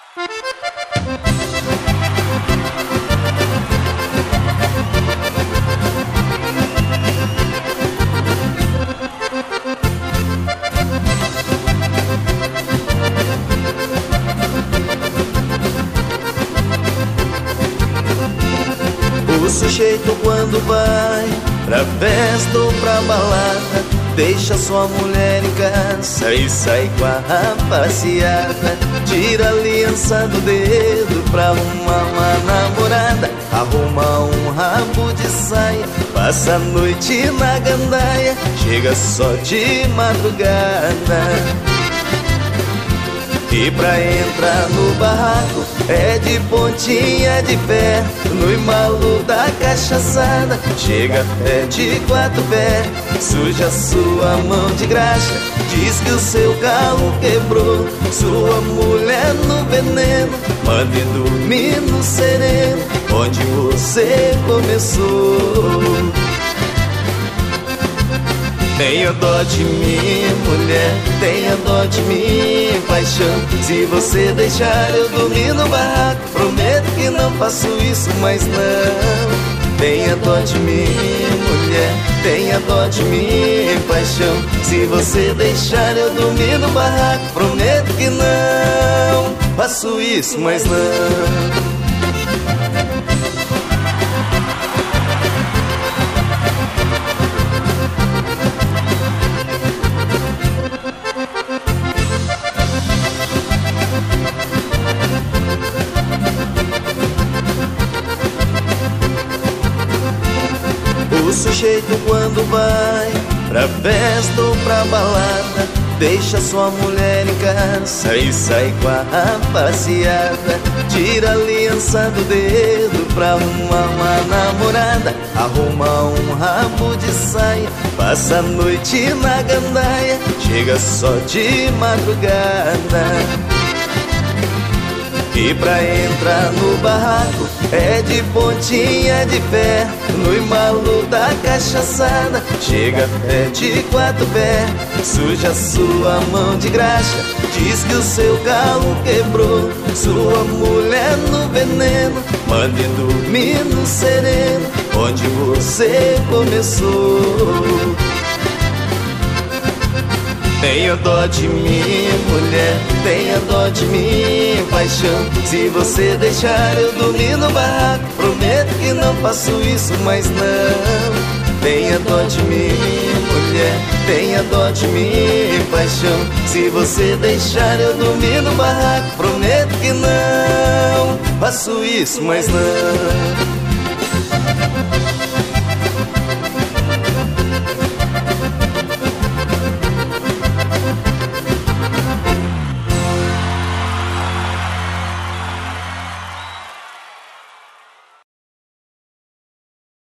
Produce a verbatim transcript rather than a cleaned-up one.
O sujeito quando vai pra festa ou pra balada, deixa sua mulher em casa e sai com a rapaziada. Tira a aliança do dedo pra arrumar uma namorada, arruma um rabo de saia, passa a noite na gandaia, chega só de madrugada. E pra entrar no barraco é de pontinha de pé, no embalo da cachaçada, chega até de quatro pés, suja sua mão de graxa, diz que o seu carro quebrou, sua mulher no veneno, mande dormir no sereno, onde você começou. Tenha dó de mim, mulher, tenha dó de mim, paixão. Se você deixar eu dormir no barraco, prometo que não faço isso mais não. Tenha dó de mim, mulher, tenha dó de mim, paixão. Se você deixar eu dormir no barraco, prometo que não faço isso mais não. O sujeito quando vai pra festa ou pra balada, deixa sua mulher em casa e sai com a rapaziada. Tira a aliança do dedo pra arrumar uma namorada, arruma um rabo de saia, passa a noite na gandaia, chega só de madrugada. E pra entrar no barraco é de pontinha de pé, no embalo da cachaçada, chega até de quatro pés, suja sua mão de graxa, diz que o seu carro quebrou, sua mulher no veneno, mande dormir no sereno, onde você começou. Tenha dó de mim, mulher, tenha dó de mim, paixão. Se você deixar eu dormir no barraco, prometo que não faço isso mais não. Tenha dó de mim, mulher, tenha dó de mim, paixão. Se você deixar eu dormir no barraco, prometo que não faço isso mais não.